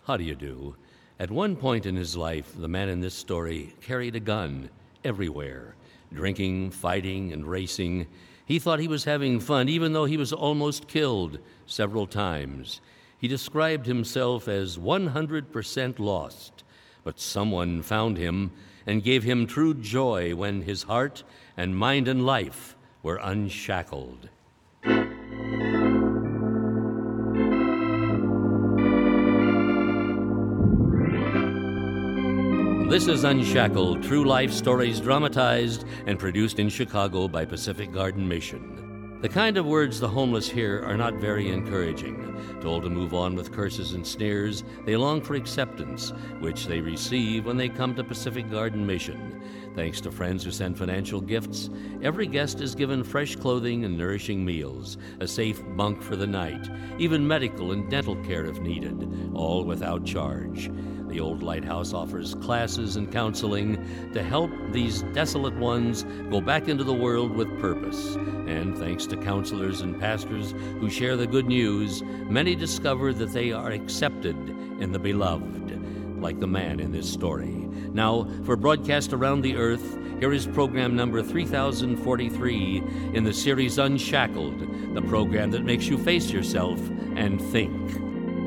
How do you do? At one point in his life, the man in this story carried a gun everywhere, drinking, fighting, and racing. He thought he was having fun, even though he was almost killed several times. He described himself as 100% lost, but someone found him and gave him true joy when his heart and mind and life were unshackled. This is Unshackled, true life stories dramatized and produced in Chicago by Pacific Garden Mission. The kind of words the homeless hear are not very encouraging. Told to move on with curses and sneers, they long for acceptance, which they receive when they come to Pacific Garden Mission. Thanks to friends who send financial gifts, every guest is given fresh clothing and nourishing meals, a safe bunk for the night, even medical and dental care if needed, all without charge. The old lighthouse offers classes and counseling to help these desolate ones go back into the world with purpose. And thanks to counselors and pastors who share the good news, many discover that they are accepted in the beloved, like the man in this story. Now, for broadcast around the earth, here is program number 3043 in the series Unshackled, the program that makes you face yourself and think.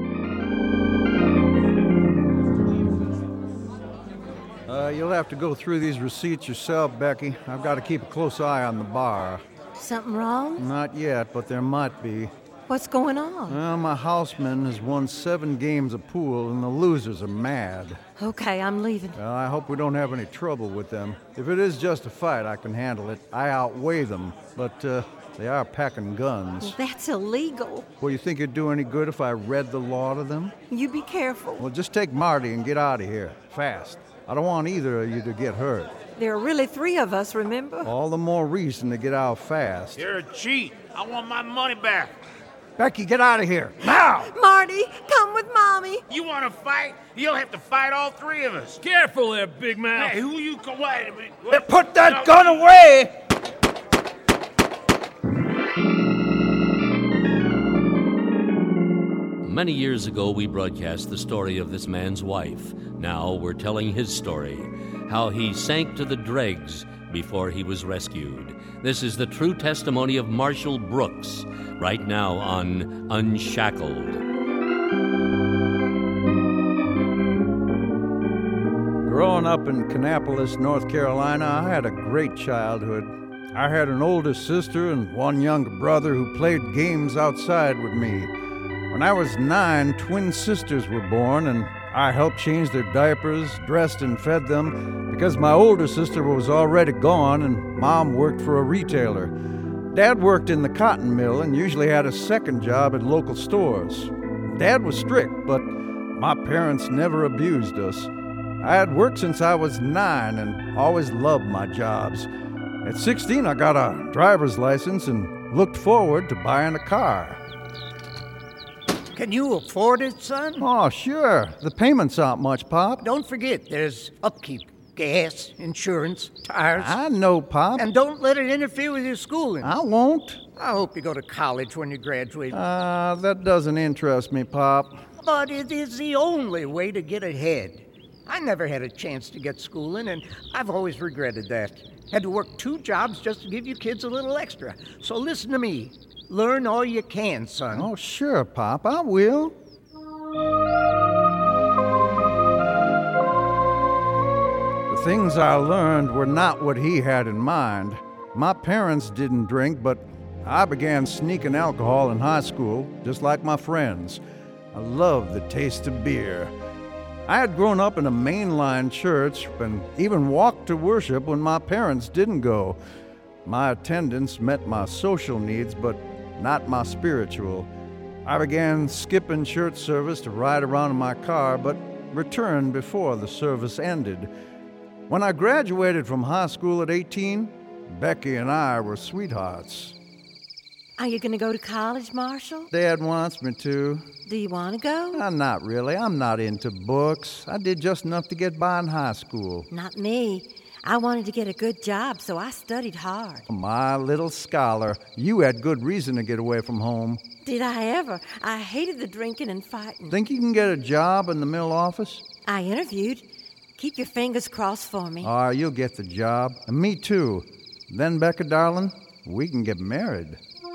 You'll have to go through these receipts yourself, Becky. I've got to keep a close eye on the bar. Something wrong? Not yet, but there might be. What's going on? Well, my houseman has won 7 games of pool, and the losers are mad. Okay, I'm leaving. Well, I hope we don't have any trouble with them. If it is just a fight, I can handle it. I outweigh them, but they are packing guns. Well, that's illegal. Well, you think it'd do any good if I read the law to them? You be careful. Well, just take Marty and get out of here, fast. I don't want either of you to get hurt. There are really 3 of us, remember? All the more reason to get out fast. You're a cheat. I want my money back. Becky, get out of here, now! Marty, come with Mommy. You want to fight? You'll have to fight all 3 of us. Careful there, big mouth. Hey, who you... Wait a minute. Hey, put that gun away! Many years ago, we broadcast the story of this man's wife. Now we're telling his story, how he sank to the dregs before he was rescued. This is the true testimony of Marshall Brooks, right now on Unshackled. Growing up in Kannapolis, North Carolina, I had a great childhood. I had an older sister and one younger brother who played games outside with me. When I was 9, twin sisters were born, and I helped change their diapers, dressed and fed them, because my older sister was already gone and Mom worked for a retailer. Dad worked in the cotton mill and usually had a second job at local stores. Dad was strict, but my parents never abused us. I had worked since I was 9 and always loved my jobs. At 16, I got a driver's license and looked forward to buying a car. Can you afford it, son? Oh, sure. The payments aren't much, Pop. Don't forget, there's upkeep, gas, insurance, tires. I know, Pop. And don't let it interfere with your schooling. I won't. I hope you go to college when you graduate. That doesn't interest me, Pop. But it is the only way to get ahead. I never had a chance to get schooling, and I've always regretted that. Had to work 2 jobs just to give you kids a little extra. So listen to me. Learn all you can, son. Oh, sure, Pop. I will. The things I learned were not what he had in mind. My parents didn't drink, but I began sneaking alcohol in high school, just like my friends. I loved the taste of beer. I had grown up in a mainline church and even walked to worship when my parents didn't go. My attendance met my social needs, but not my spiritual. I began skipping church service to ride around in my car, but returned before the service ended. When I graduated from high school at 18, Becky and I were sweethearts. Are you going to go to college, Marshall? Dad wants me to. Do you want to go? Not really. I'm not into books. I did just enough to get by in high school. Not me. I wanted to get a good job, so I studied hard. My little scholar, you had good reason to get away from home. Did I ever? I hated the drinking and fighting. Think you can get a job in the mill office? I interviewed. Keep your fingers crossed for me. You'll get the job. And me too. Then, Becca, darling, we can get married.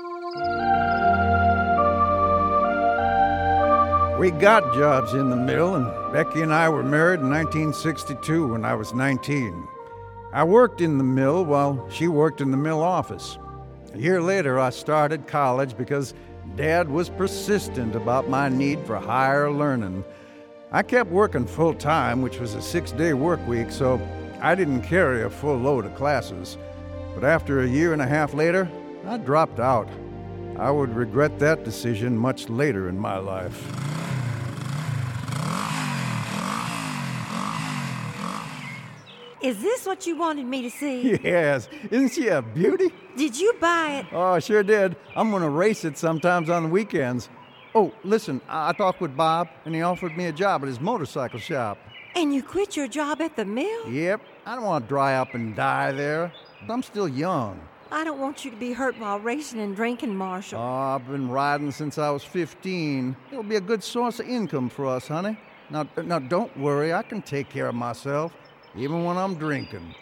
We got jobs in the mill, and Becky and I were married in 1962 when I was 19. I worked in the mill while she worked in the mill office. A year later, I started college because Dad was persistent about my need for higher learning. I kept working full-time, which was a 6-day work week, so I didn't carry a full load of classes. But after a year and a half later, I dropped out. I would regret that decision much later in my life. Is this what you wanted me to see? Yes. Isn't she a beauty? Did you buy it? Oh, I sure did. I'm going to race it sometimes on the weekends. Oh, listen, I talked with Bob, and he offered me a job at his motorcycle shop. And you quit your job at the mill? Yep. I don't want to dry up and die there. I'm still young. I don't want you to be hurt while racing and drinking, Marshall. Oh, I've been riding since I was 15. It'll be a good source of income for us, honey. Now, don't worry. I can take care of myself, even when I'm drinking.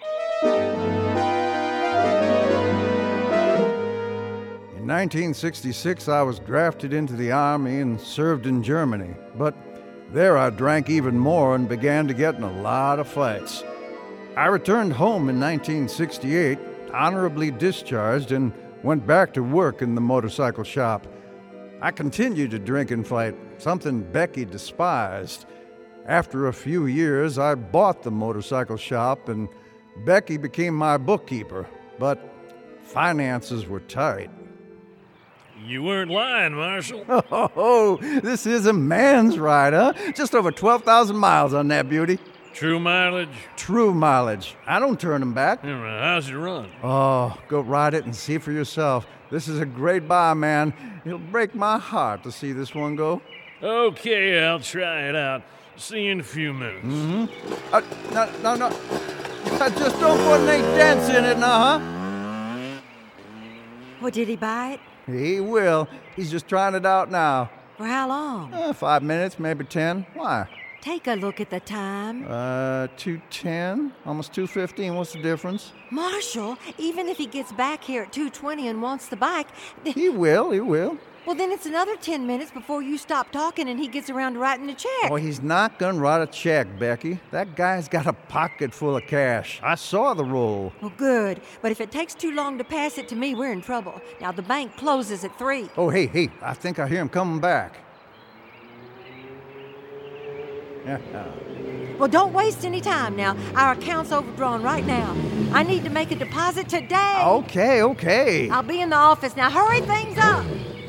In 1966, I was drafted into the Army and served in Germany. But there I drank even more and began to get in a lot of fights. I returned home in 1968, honorably discharged, and went back to work in the motorcycle shop. I continued to drink and fight, something Becky despised. After a few years, I bought the motorcycle shop, and Becky became my bookkeeper. But finances were tight. You weren't lying, Marshall. Oh, this is a man's ride, huh? Just over 12,000 miles on that beauty. True mileage? True mileage. I don't turn them back. How's it run? Oh, go ride it and see for yourself. This is a great buy, man. It'll break my heart to see this one go. Okay, I'll try it out. See you in a few minutes. No. Just don't put any dents in it now, huh? Well, did he buy it? He will. He's just trying it out now. For how long? 5 minutes, maybe 10. Why? Take a look at the time. 2:10, almost 2:15. What's the difference? Marshall, even if he gets back here at 2:20 and wants the bike, He will. well, then it's another 10 minutes before you stop talking and he gets around to writing the check. Oh, he's not gonna write a check, Becky. That guy's got a pocket full of cash. I saw the roll. Well, good. But if it takes too long to pass it to me, we're in trouble. Now, the bank closes at 3. Oh, hey, I think I hear him coming back. Well, don't waste any time now. Our account's overdrawn right now. I need to make a deposit today. Okay. I'll be in the office. Now, hurry things up.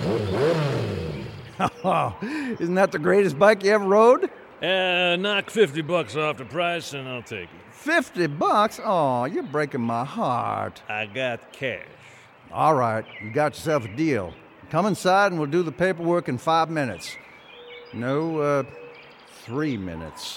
Oh, isn't that the greatest bike you ever rode? Knock $50 off the price and I'll take it. $50? Oh, you're breaking my heart. I got cash. All right, you got yourself a deal. Come inside and we'll do the paperwork in 5 minutes. No, 3 minutes.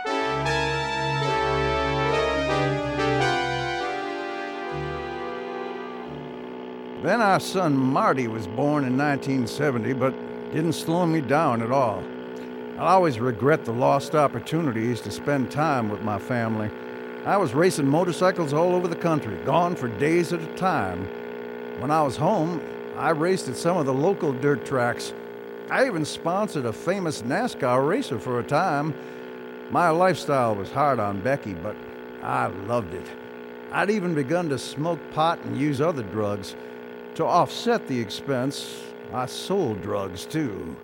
Then our son Marty was born in 1970, but didn't slow me down at all. I'll always regret the lost opportunities to spend time with my family. I was racing motorcycles all over the country, gone for days at a time. When I was home, I raced at some of the local dirt tracks. I even sponsored a famous NASCAR racer for a time. My lifestyle was hard on Becky, but I loved it. I'd even begun to smoke pot and use other drugs. To offset the expense, I sold drugs too.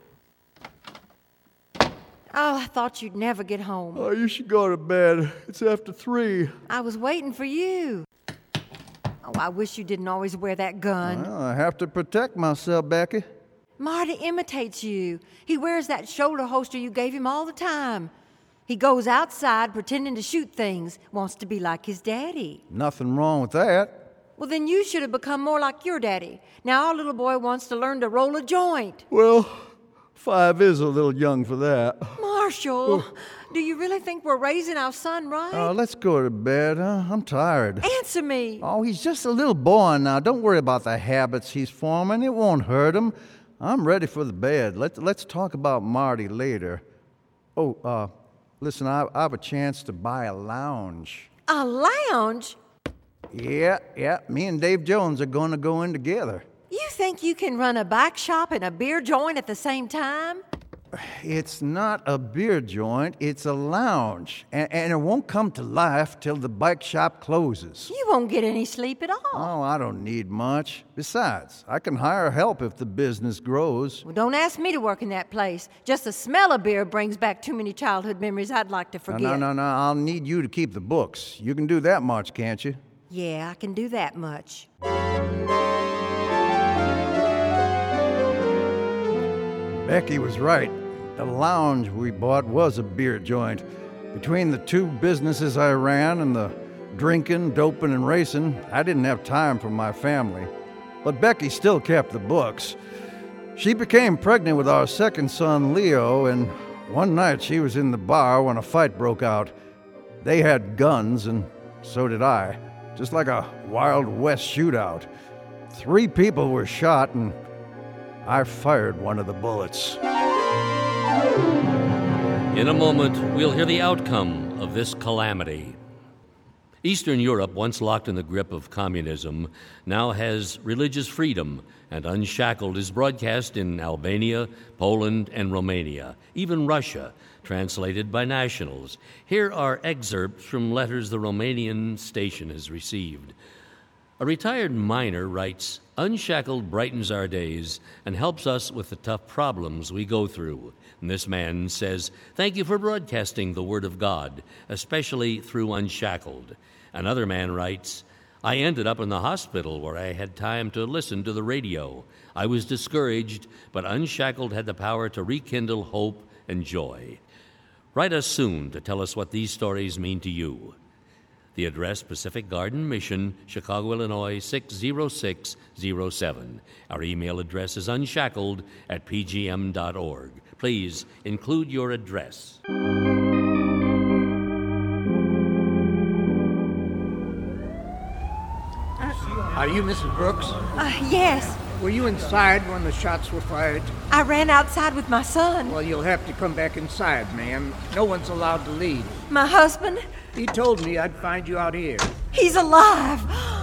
Oh, I thought you'd never get home. Oh, you should go to bed. It's after 3. I was waiting for you. Oh, I wish you didn't always wear that gun. Well, I have to protect myself, Becky. Marty imitates you. He wears that shoulder holster you gave him all the time. He goes outside pretending to shoot things, wants to be like his daddy. Nothing wrong with that. Well, then you should have become more like your daddy. Now our little boy wants to learn to roll a joint. Well, 5 is a little young for that. Marty! Marshall, do you really think we're raising our son right? Let's go to bed, huh? I'm tired. Answer me. Oh, he's just a little boy now. Don't worry about the habits he's forming. It won't hurt him. I'm ready for the bed. Let's talk about Marty later. Oh, listen, I have a chance to buy a lounge. A lounge? Yeah. Me and Dave Jones are going to go in together. You think you can run a bike shop and a beer joint at the same time? It's not a beer joint, it's a lounge. And it won't come to life till the bike shop closes. You won't get any sleep at all. Oh, I don't need much. Besides, I can hire help if the business grows. Well, don't ask me to work in that place. Just the smell of beer brings back too many childhood memories I'd like to forget. No. I'll need you to keep the books. You can do that much, can't you? Yeah, I can do that much. Becky was right. The lounge we bought was a beer joint. Between the two businesses I ran and the drinking, doping, and racing, I didn't have time for my family. But Becky still kept the books. She became pregnant with our second son, Leo, and one night she was in the bar when a fight broke out. They had guns, and so did I. Just like a Wild West shootout. 3 people were shot, and I fired one of the bullets. In a moment, we'll hear the outcome of this calamity. Eastern Europe, once locked in the grip of communism, now has religious freedom, and Unshackled is broadcast in Albania, Poland, and Romania, even Russia, translated by nationals. Here are excerpts from letters the Romanian station has received. A retired miner writes, "Unshackled brightens our days and helps us with the tough problems we go through." And this man says, "Thank you for broadcasting the Word of God, especially through Unshackled." Another man writes, "I ended up in the hospital where I had time to listen to the radio. I was discouraged, but Unshackled had the power to rekindle hope and joy." Write us soon to tell us what these stories mean to you. The address, Pacific Garden Mission, Chicago, Illinois, 60607. Our email address is unshackled@pgm.org. Please include your address. Are you Mrs. Brooks? Yes. Were you inside when the shots were fired? I ran outside with my son. Well, you'll have to come back inside, ma'am. No one's allowed to leave. My husband, He told me I'd find you out here. he's alive.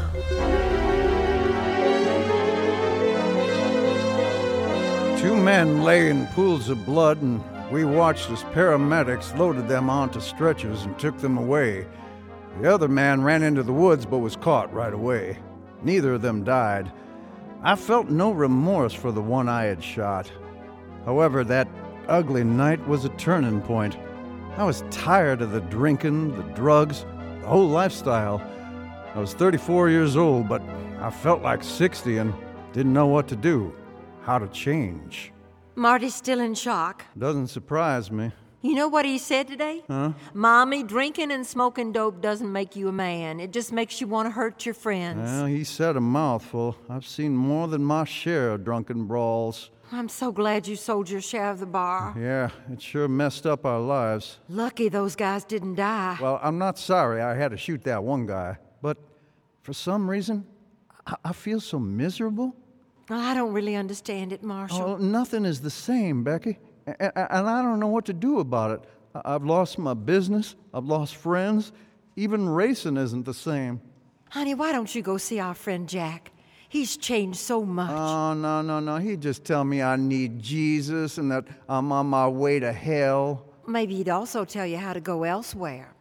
2 men lay in pools of blood, and we watched as paramedics loaded them onto stretchers and took them away. The other man ran into the woods but was caught right away. Neither of them died. I felt no remorse for the one I had shot. However, that ugly night was a turning point. I was tired of the drinking, the drugs, the whole lifestyle. I was 34 years old, but I felt like 60 and didn't know what to do, how to change. Marty's still in shock. Doesn't surprise me. You know what he said today? Huh? Mommy, drinking and smoking dope doesn't make you a man. It just makes you want to hurt your friends. Well, he said a mouthful. I've seen more than my share of drunken brawls. I'm so glad you sold your share of the bar. Yeah, it sure messed up our lives. Lucky those guys didn't die. Well, I'm not sorry I had to shoot that one guy, but for some reason, I feel so miserable. Well, I don't really understand it, Marshall. Oh, nothing is the same, Becky. And I don't know what to do about it. I've lost my business. I've lost friends. Even racing isn't the same. Honey, why don't you go see our friend Jack? He's changed so much. Oh, no. He'd just tell me I need Jesus and that I'm on my way to hell. Maybe he'd also tell you how to go elsewhere.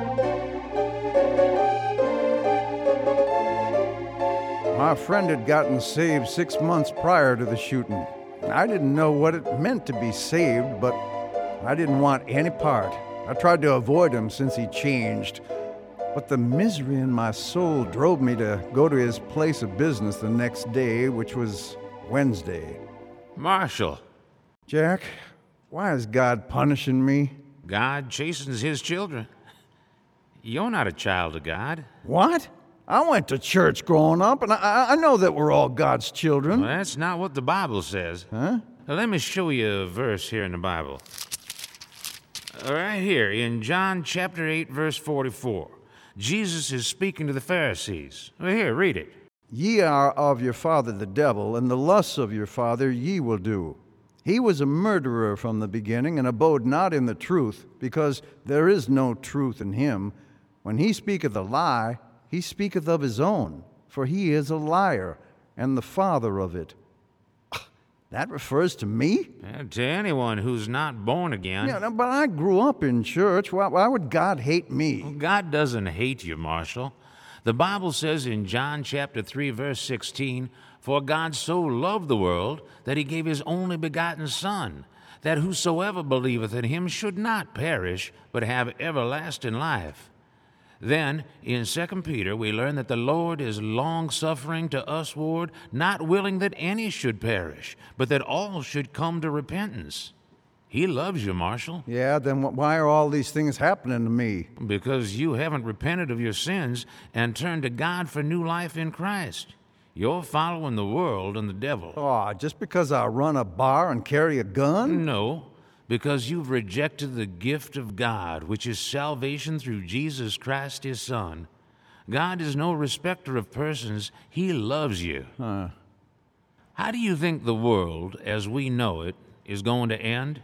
My friend had gotten saved 6 months prior to the shooting. I didn't know what it meant to be saved, but I didn't want any part. I tried to avoid him since he changed. But the misery in my soul drove me to go to his place of business the next day, which was Wednesday. Marshall, Jack, why is God punishing me? God chastens his children. You're not a child of God. What? I went to church growing up, and I know that we're all God's children. Well, that's not what the Bible says. Huh? Now, let me show you a verse here in the Bible. Right here in John chapter 8, verse 44. Jesus is speaking to the Pharisees. Well, here, read it. Ye are of your father the devil, and the lusts of your father ye will do. He was a murderer from the beginning, and abode not in the truth, because there is no truth in him. When he speaketh a lie, he speaketh of his own, for he is a liar, and the father of it. That refers to me? To anyone who's not born again. Yeah, but I grew up in church. Why would God hate me? God doesn't hate you, Marshall. The Bible says in John chapter 3, verse 16, "For God so loved the world that he gave his only begotten Son, that whosoever believeth in him should not perish, but have everlasting life." Then, in 2 Peter, we learn that the Lord is long-suffering to usward, not willing that any should perish, but that all should come to repentance. He loves you, Marshall. Yeah, then why are all these things happening to me? Because you haven't repented of your sins and turned to God for new life in Christ. You're following the world and the devil. Oh, just because I run a bar and carry a gun? No, because you've rejected the gift of God, which is salvation through Jesus Christ, his Son. God is no respecter of persons. He loves you. How do you think the world, as we know it, is going to end?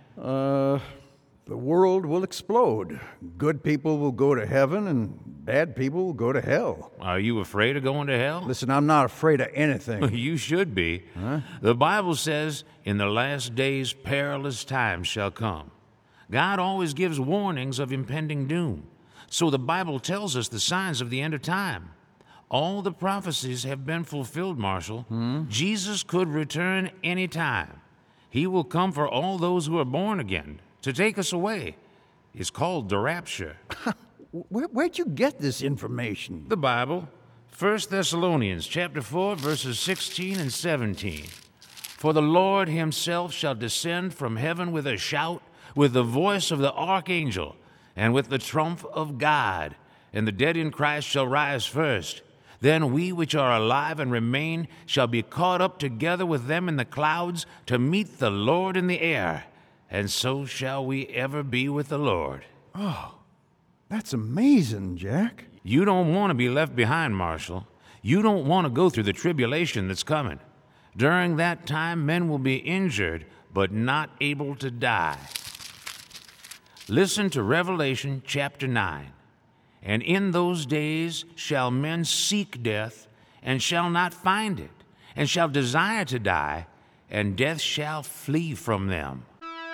The world will explode. Good people will go to heaven, and bad people will go to hell. Are you afraid of going to hell? Listen, I'm not afraid of anything. You should be. The Bible says, "In the last days perilous times shall come." God always gives warnings of impending doom. So the Bible tells us the signs of the end of time. All the prophecies have been fulfilled, Marshall. Jesus could return any time. He will come for all those who are born again, to take us away. It's called the rapture. Where'd you get this information? The Bible, 1 Thessalonians chapter 4, verses 16 and 17. "For the Lord himself shall descend from heaven with a shout, with the voice of the archangel, and with the trump of God. And the dead in Christ shall rise first. Then we which are alive and remain shall be caught up together with them in the clouds to meet the Lord in the air. And so shall we ever be with the Lord." That's amazing, Jack. You don't want to be left behind, Marshall. You don't want to go through the tribulation that's coming. During that time, men will be injured, but not able to die. Listen to Revelation chapter 9. "And in those days shall men seek death, and shall not find it, and shall desire to die, and death shall flee from them."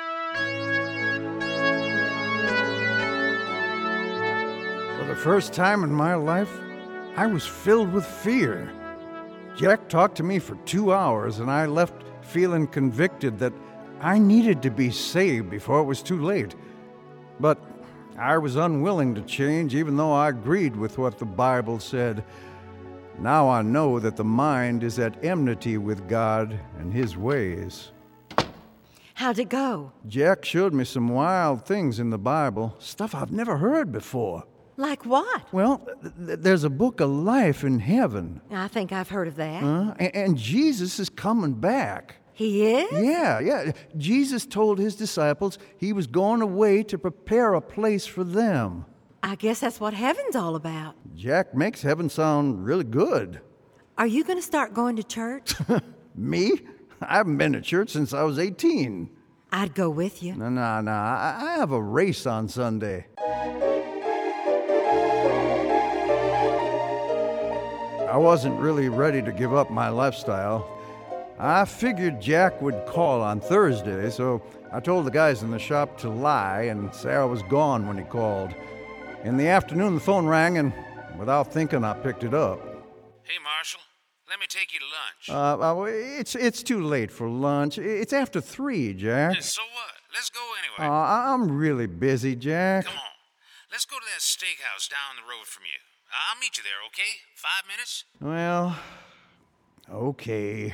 For the first time in my life, I was filled with fear. Jack talked to me for 2 hours, and I left feeling convicted that I needed to be saved before it was too late. But I was unwilling to change, even though I agreed with what the Bible said. Now I know that the mind is at enmity with God and his ways. How'd it go? Jack showed me some wild things in the Bible, stuff I've never heard before. Like what? Well, there's a book of life in heaven. I think I've heard of that. And Jesus is coming back. He is? Yeah. Jesus told his disciples he was going away to prepare a place for them. I guess that's what heaven's all about. Jack makes heaven sound really good. Are you going to start going to church? Me? I haven't been to church since I was 18. I'd go with you. No. I have a race on Sunday. I wasn't really ready to give up my lifestyle. I figured Jack would call on Thursday, so I told the guys in the shop to lie and say I was gone when he called. In the afternoon, the phone rang, and without thinking, I picked it up. "Hey, Marshall, let me take you to lunch." It's too late for lunch. It's after 3, Jack. So what? Let's go anyway. I'm really busy, Jack. Come on. Let's go to that steakhouse down the road from you. I'll meet you there, okay? 5 minutes? Well, okay.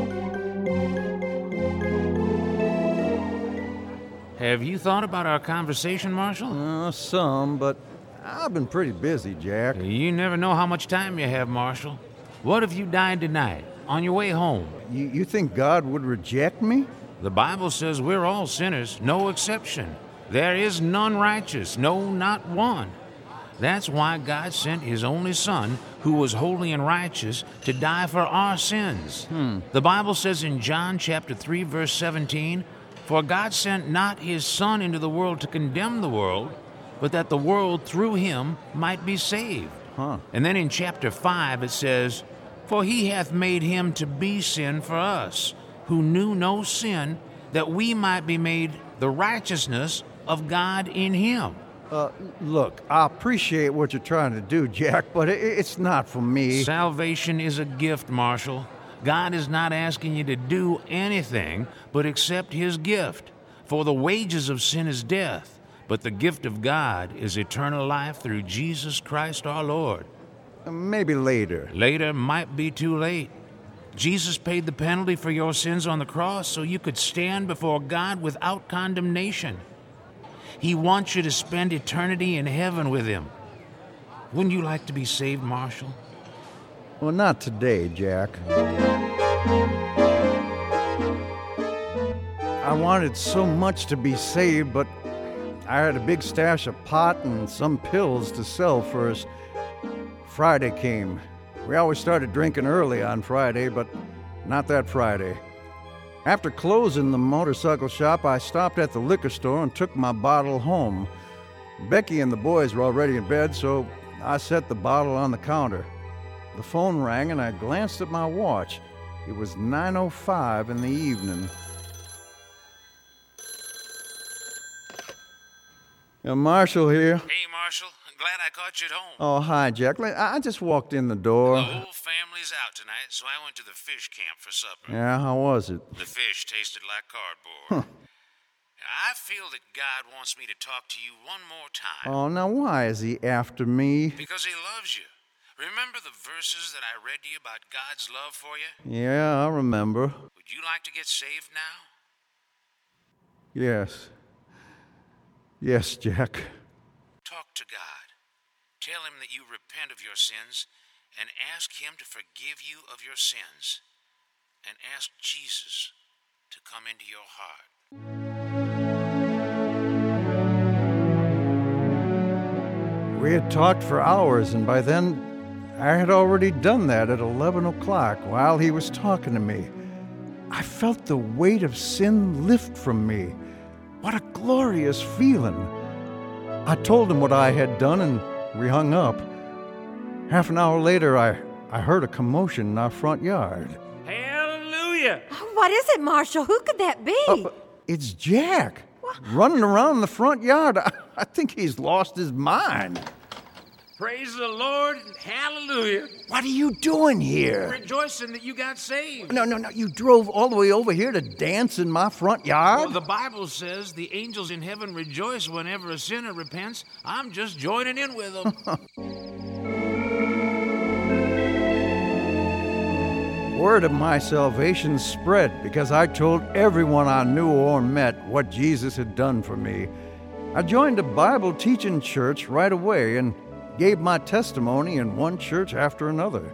Have you thought about our conversation, Marshall? Some, but I've been pretty busy, Jack. You never know how much time you have, Marshall. What if you died tonight, on your way home? You think God would reject me? The Bible says we're all sinners, no exception. There is none righteous, no, not one. That's why God sent his only Son, who was holy and righteous, to die for our sins. The Bible says in John chapter 3, verse 17, "For God sent not his Son into the world to condemn the world, but that the world through him might be saved." And then in chapter 5 it says, "For he hath made him to be sin for us, who knew no sin, that we might be made the righteousness of God in him." Look, I appreciate what you're trying to do, Jack, but it's not for me. Salvation is a gift, Marshall. God is not asking you to do anything but accept his gift. For the wages of sin is death, but the gift of God is eternal life through Jesus Christ our Lord. Maybe later. Later might be too late. Jesus paid the penalty for your sins on the cross so you could stand before God without condemnation. He wants you to spend eternity in heaven with him. Wouldn't you like to be saved, Marshall? Well, not today, Jack. I wanted so much to be saved, but I had a big stash of pot and some pills to sell first. Friday came. We always started drinking early on Friday, but not that Friday. After closing the motorcycle shop, I stopped at the liquor store and took my bottle home. Becky and the boys were already in bed, so I set the bottle on the counter. The phone rang and I glanced at my watch. It was 9:05 in the evening. Marshall here. Hey, Marshall. Glad I caught you at home. Oh, hi, Jack. I just walked in the door. The whole family's out tonight, so I went to the fish camp for supper. Yeah, how was it? The fish tasted like cardboard. I feel that God wants me to talk to you one more time. Oh, now why is he after me? Because he loves you. Remember the verses that I read to you about God's love for you? Yeah, I remember. Would you like to get saved now? Yes. Yes, Jack. Talk to God. Tell him that you repent of your sins and ask him to forgive you of your sins. And ask Jesus to come into your heart. We had talked for hours, and by then I had already done that at 11 o'clock while he was talking to me. I felt the weight of sin lift from me. What a glorious feeling. I told him what I had done, and we hung up. Half an hour later, I heard a commotion in our front yard. Hallelujah! Oh, what is it, Marshall? Who could that be? It's Jack. Running around the front yard. I think he's lost his mind. Praise the Lord and hallelujah. What are you doing here? Rejoicing that you got saved. No. You drove all the way over here to dance in my front yard? Well, the Bible says the angels in heaven rejoice whenever a sinner repents. I'm just joining in with them. Word of my salvation spread because I told everyone I knew or met what Jesus had done for me. I joined a Bible teaching church right away and gave my testimony in one church after another.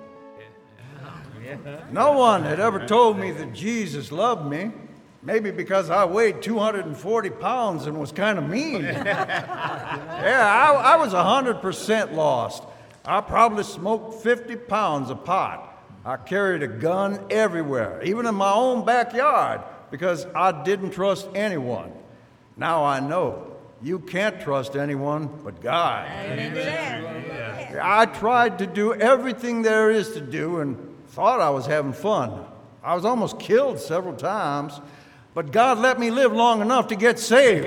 No one had ever told me that Jesus loved me. Maybe because I weighed 240 pounds and was kind of mean. Yeah, I was 100% lost. I probably smoked 50 pounds of pot. I carried a gun everywhere, even in my own backyard, because I didn't trust anyone. Now I know. You can't trust anyone but God. Amen. I tried to do everything there is to do and thought I was having fun. I was almost killed several times, but God let me live long enough to get saved.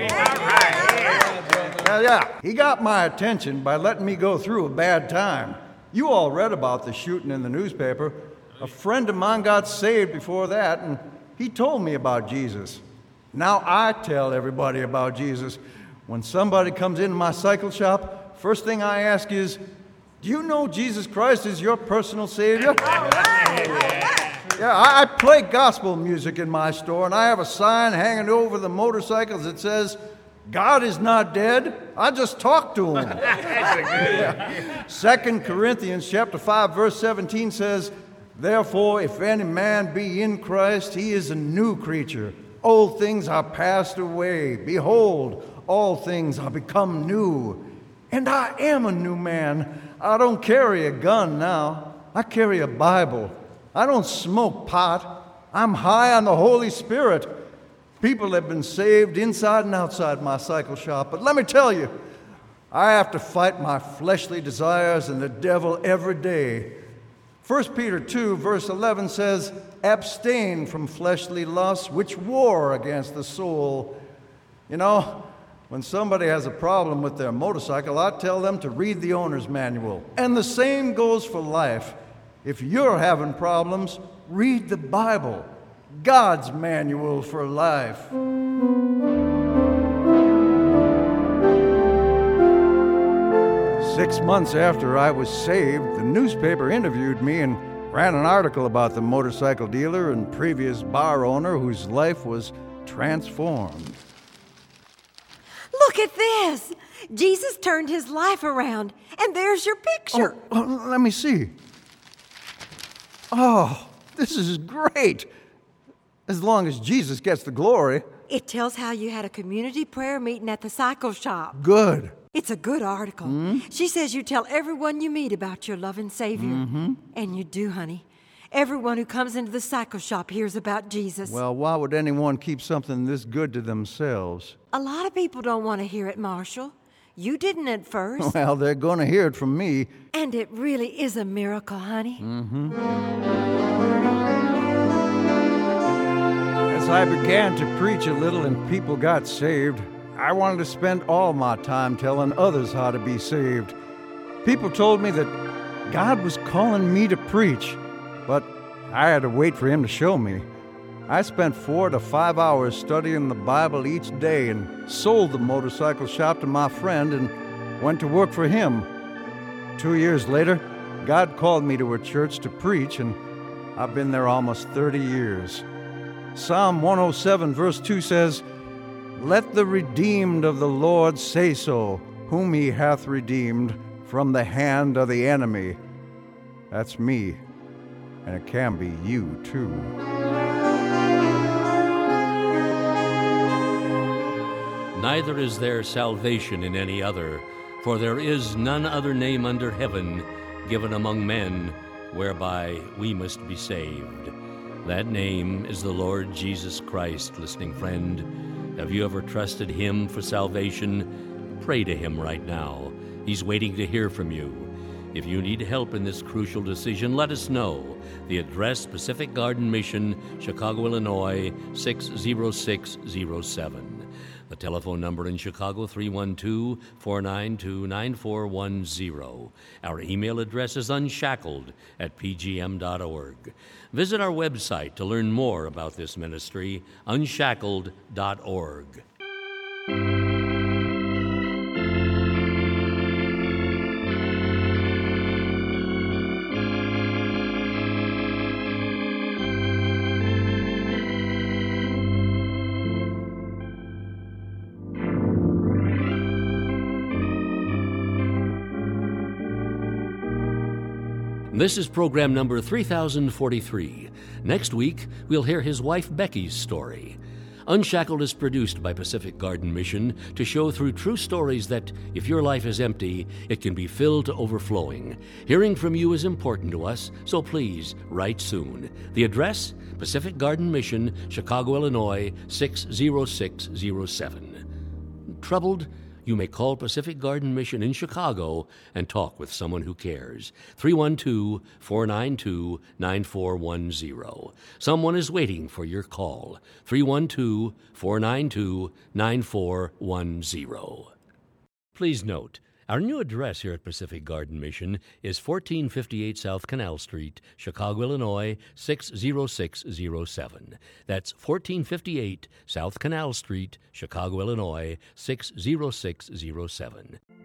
Yeah. He got my attention by letting me go through a bad time. You all read about the shooting in the newspaper. A friend of mine got saved before that, and he told me about Jesus. Now I tell everybody about Jesus. When somebody comes into my cycle shop, first thing I ask is, do you know Jesus Christ is your personal Savior? Yeah, I play gospel music in my store, and I have a sign hanging over the motorcycles that says, God is not dead, I just talked to him. 2 Corinthians chapter 5, verse 17 says, therefore, if any man be in Christ, he is a new creature. Old things are passed away. Behold, all things are become new. And I am a new man. I don't carry a gun now. I carry a Bible. I don't smoke pot. I'm high on the Holy Spirit. People have been saved inside and outside my cycle shop. But let me tell you, I have to fight my fleshly desires and the devil every day. 1 Peter 2, verse 11 says, abstain from fleshly lusts which war against the soul. You know, when somebody has a problem with their motorcycle, I tell them to read the owner's manual. And the same goes for life. If you're having problems, read the Bible, God's manual for life. 6 months after I was saved, the newspaper interviewed me and ran an article about the motorcycle dealer and previous bar owner whose life was transformed. Look at this! Jesus turned his life around, and there's your picture. Let me see. Oh, this is great. As long as Jesus gets the glory. It tells how you had a community prayer meeting at the cycle shop. Good. It's a good article. Mm-hmm. She says you tell everyone you meet about your loving Savior. Mm-hmm. And you do, honey. Everyone who comes into the cycle shop hears about Jesus. Well, why would anyone keep something this good to themselves? A lot of people don't want to hear it, Marshall. You didn't at first. Well, they're going to hear it from me. And it really is a miracle, honey. Mm-hmm. As I began to preach a little and people got saved, I wanted to spend all my time telling others how to be saved. People told me that God was calling me to preach, but I had to wait for him to show me. I spent 4 to 5 hours studying the Bible each day and sold the motorcycle shop to my friend and went to work for him. 2 years later, God called me to a church to preach, and I've been there almost 30 years. Psalm 107 verse 2 says, let the redeemed of the Lord say so, whom he hath redeemed from the hand of the enemy. That's me, and it can be you too. Neither is there salvation in any other, for there is none other name under heaven given among men whereby we must be saved. That name is the Lord Jesus Christ, listening friend. Have you ever trusted him for salvation? Pray to him right now. He's waiting to hear from you. If you need help in this crucial decision, let us know. The address, Pacific Garden Mission, Chicago, Illinois, 60607. The telephone number in Chicago, 312-492-9410. Our email address is unshackled@pgm.org. Visit our website to learn more about this ministry, unshackled.org. This is program number 3043. Next week, we'll hear his wife Becky's story. Unshackled is produced by Pacific Garden Mission to show through true stories that if your life is empty, it can be filled to overflowing. Hearing from you is important to us, so please write soon. The address, Pacific Garden Mission, Chicago, Illinois, 60607. Troubled? You may call Pacific Garden Mission in Chicago and talk with someone who cares. 312-492-9410. Someone is waiting for your call. 312-492-9410. Please note, our new address here at Pacific Garden Mission is 1458 South Canal Street, Chicago, Illinois, 60607. That's 1458 South Canal Street, Chicago, Illinois, 60607.